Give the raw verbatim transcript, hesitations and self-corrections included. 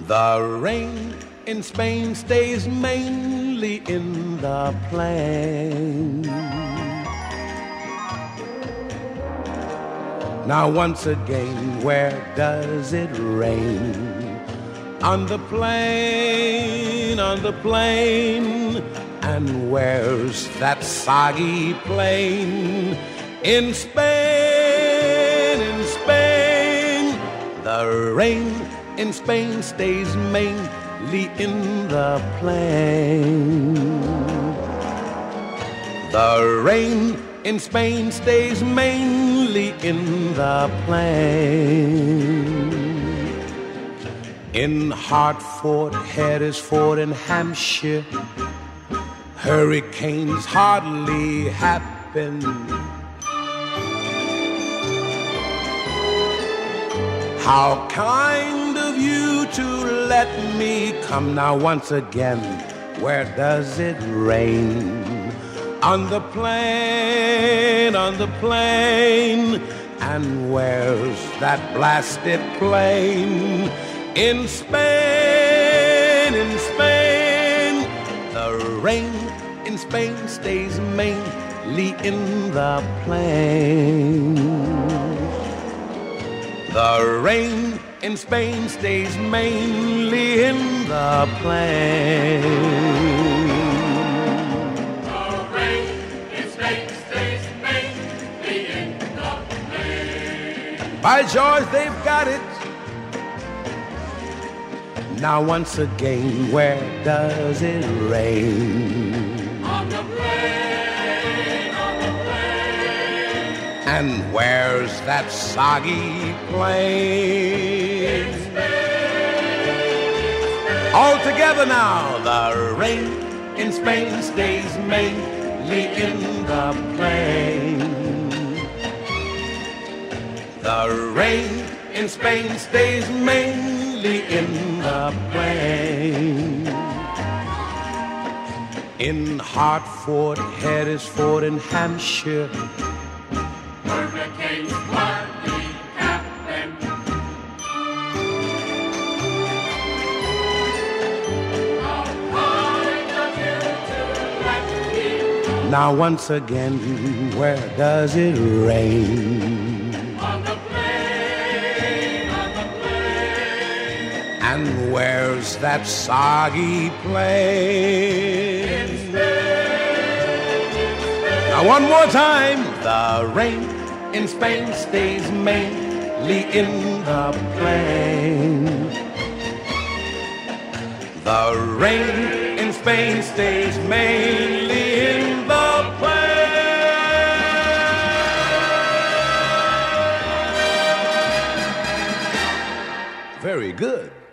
The rain in Spain stays mainly in the plain. Now once again, where does it rain? On the plain, on the plain. And where's that soggy plain? In Spain, in Spain. The rain in Spain stays mainly in the plain. The rain in Spain stays mainly in the plain. In Hartford, Harrisford, and Hampshire, hurricanes hardly happen. How kind of you to let me come. Now once again, where does it rain? On the plain, on the plain. And where's that blasted plain? In Spain, in Spain. The rain in Spain stays mainly in the plain. The rain in Spain stays mainly in the plain. The rain in Spain stays mainly in the plain. By George, they've got it. Now once again, where does it rain? On the plain, on the plain. And where's that soggy plain? In Spain. All together now, the rain in Spain stays mainly in the plain. The rain in Spain stays mainly in the plain. In Hartford, Harrisford, and Hampshire, Hurricanes hardly happen. How kind of you to let me. now once again, where does it rain? On the plain, on the plain. And where's that soggy plain? In Spain, in Spain. Now one more time. The rain in Spain stays mainly in the plain. The rain in Spain stays mainly in the plain. Very good.